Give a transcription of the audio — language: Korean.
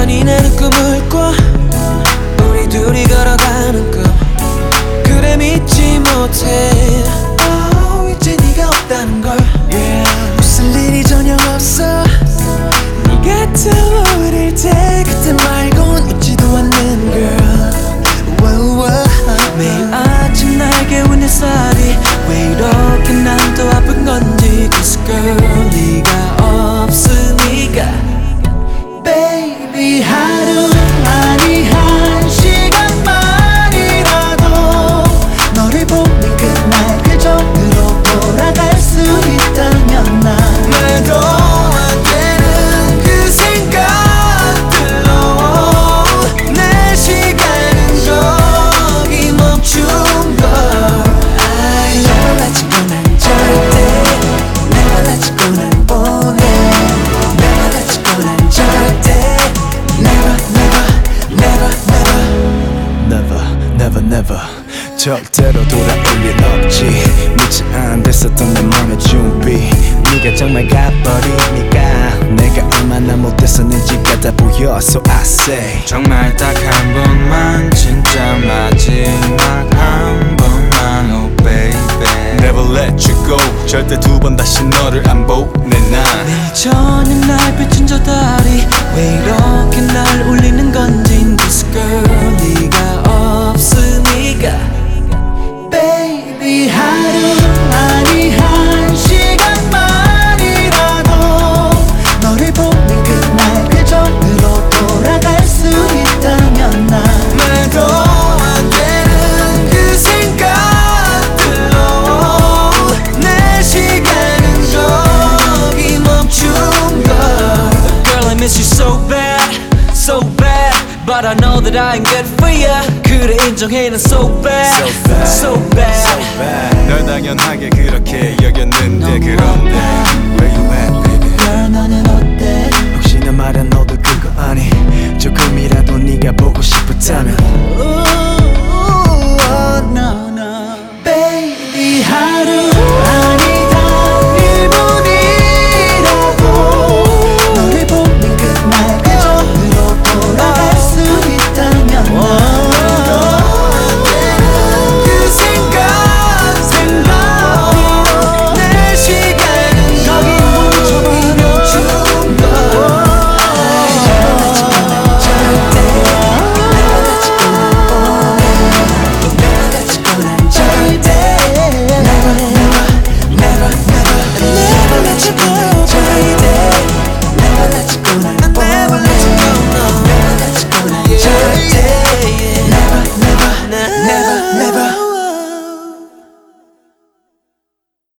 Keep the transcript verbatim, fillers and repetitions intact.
여전히 나는 꿈을 꿔 우리 둘이 걸어가는 꿈 그래 믿지 못해 oh, 이제 네가 없다는 걸 yeah. 웃을 일이 전혀 없어 네가 떠오를 때 그때 말곤 웃지도 않는 girl whoa, whoa. 매일 아침 날 깨우는 햇살이 왜 이렇게 난 또 아픈 건지 Cause girl 네가 없으니까 Baby 하루 아니 한 시간만이라도 너를 보는 그날 그 전으로 돌아갈 수 있다면 난 말도 안 되는 그 생각들로 내 시간은 거기 멈춘 걸 I never let you go 난 절대 Never let you go 난 보내 Never let you go 난 절대 Never never never never Never, never, never 절대로 돌아올 일 없지 미치 안 됐었던 내 맘의 준비 네가 정말 가버리니까 내가 얼마나 못됐었는지가 다 보여 So I say 정말 딱 한 번만 진짜 마지막 한 번만 Oh baby Never let you go 절대 두 번 다시 너를 안 보내 난 매일 저녁 날 비춘 저 달이 왜 이렇게 날 울리는 건지 This girl 네가 없으니까 Baby 하루 아니 한 시간만이라도 너를 보는 그날 그 전으로 돌아갈 수 있다면 난 말도 안 되는 그 생각들로 내 시간은 저기 멈춘 걸 Girl I miss you so bad, so bad But I know that I ain't good for ya 그래 인정해 난 so bad, So bad, so bad, so bad. 널 당연하게 그렇게 여겼는데 그런데 Where you at baby Girl 너는 어때 혹시나 말야 너도 그거 아니 조금이라도 네가 보고 싶을